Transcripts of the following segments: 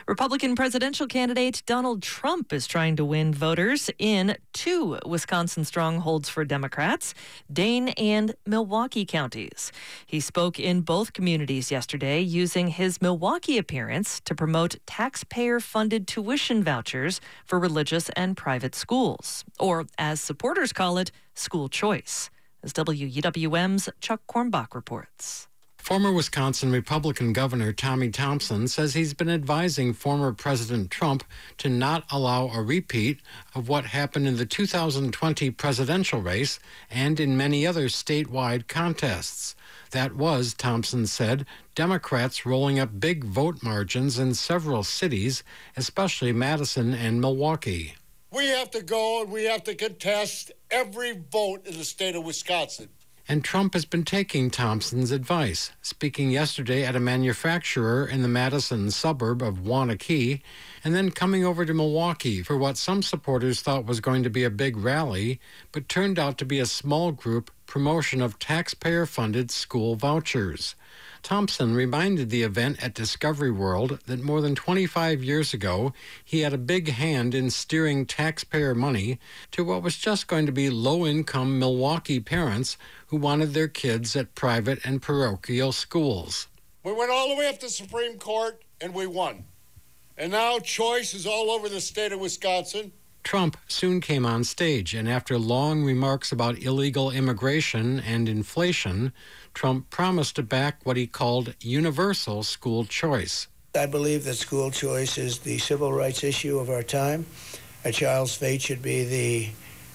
Republican presidential candidate Donald Trump is trying to win voters in two Wisconsin strongholds for Democrats, Dane and Milwaukee counties. He spoke in both communities yesterday using his Milwaukee appearance to promote taxpayer-funded tuition vouchers for religious and private schools, or as supporters call it, school choice. As WUWM's Chuck Kornbach reports. Former Wisconsin Republican Governor Tommy Thompson says he's been advising former President Trump to not allow a repeat of what happened in the 2020 presidential race and in many other statewide contests. That was, Thompson said, Democrats rolling up big vote margins in several cities, especially Madison and Milwaukee. We have to go and we have to contest every vote in the state of Wisconsin. And Trump has been taking Thompson's advice, speaking yesterday at a manufacturer in the Madison suburb of Waunakee, and then coming over to Milwaukee for what some supporters thought was going to be a big rally, but turned out to be a small group promotion of taxpayer-funded school vouchers. Thompson reminded the event at Discovery World that more than 25 years ago, he had a big hand in steering taxpayer money to what was just going to be low-income Milwaukee parents who wanted their kids at private and parochial schools. We went all the way up to the Supreme Court, and we won. And now choice is all over the state of Wisconsin. Trump soon came on stage, and after long remarks about illegal immigration and inflation, Trump promised to back what he called universal school choice. I believe that school choice is the civil rights issue of our time. A child's fate should be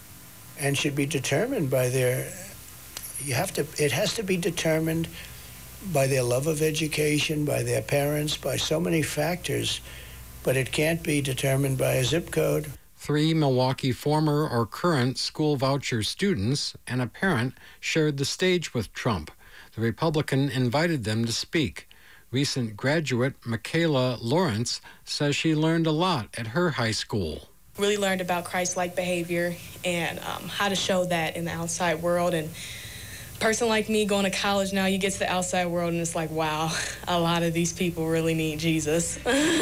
determined by their, it has to be determined by their love of education, by their parents, by so many factors, but it can't be determined by a zip code. 3 Milwaukee former or current school voucher students and a parent shared the stage with Trump. The Republican invited them to speak. Recent graduate Michaela Lawrence says she learned a lot at her high school. Really learned about Christ-like behavior and how to show that in the outside world. And a person like me going to college now, you get to the outside world and it's like, wow, a lot of these people really need Jesus.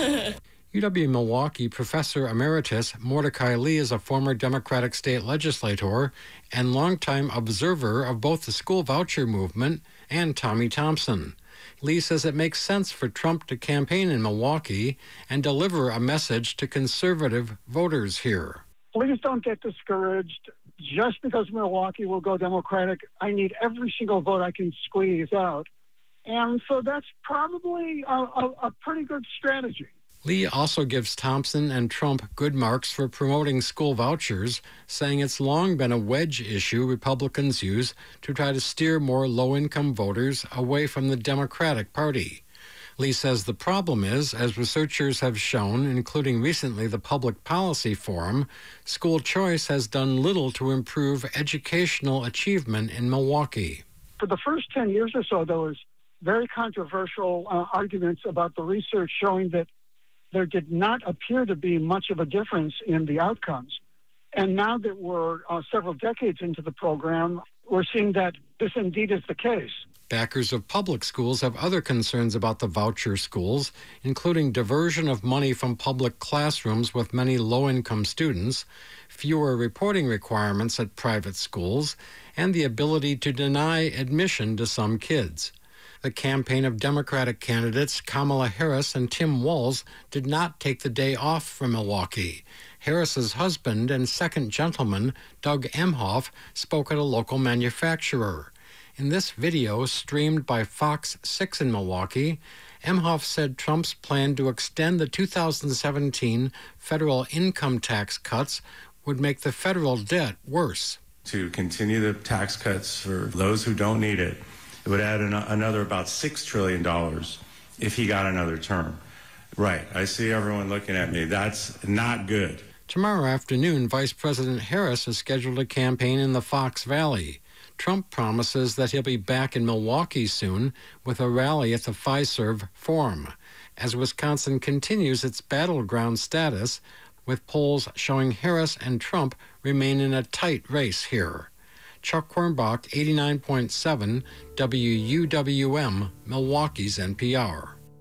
UW-Milwaukee Professor Emeritus Mordecai Lee is a former Democratic state legislator and longtime observer of both the school voucher movement and Tommy Thompson. Lee says it makes sense for Trump to campaign in Milwaukee and deliver a message to conservative voters here. Please don't get discouraged. Just because Milwaukee will go Democratic, I need every single vote I can squeeze out. And so that's probably a pretty good strategy. Lee also gives Thompson and Trump good marks for promoting school vouchers, saying it's long been a wedge issue Republicans use to try to steer more low-income voters away from the Democratic Party. Lee says the problem is, as researchers have shown, including recently the Public Policy Forum, school choice has done little to improve educational achievement in Milwaukee. For the first 10 years or so, there was very controversial arguments about the research showing that there did not appear to be much of a difference in the outcomes. And now that we're several decades into the program, we're seeing that this indeed is the case. Backers of public schools have other concerns about the voucher schools, including diversion of money from public classrooms with many low-income students, fewer reporting requirements at private schools, and the ability to deny admission to some kids. The campaign of Democratic candidates Kamala Harris and Tim Walz did not take the day off from Milwaukee. Harris's husband and second gentleman, Doug Emhoff, spoke at a local manufacturer. In this video, streamed by Fox 6 in Milwaukee, Emhoff said Trump's plan to extend the 2017 federal income tax cuts would make the federal debt worse. To continue the tax cuts for those who don't need it, it would add another about $6 trillion if he got another term. Right, I see everyone looking at me. That's not good. Tomorrow afternoon, Vice President Harris is scheduled to campaign in the Fox Valley. Trump promises that he'll be back in Milwaukee soon with a rally at the Fiserv Forum, as Wisconsin continues its battleground status, with polls showing Harris and Trump remain in a tight race here. Chuck Kornbach, 89.7 WUWM, Milwaukee's NPR.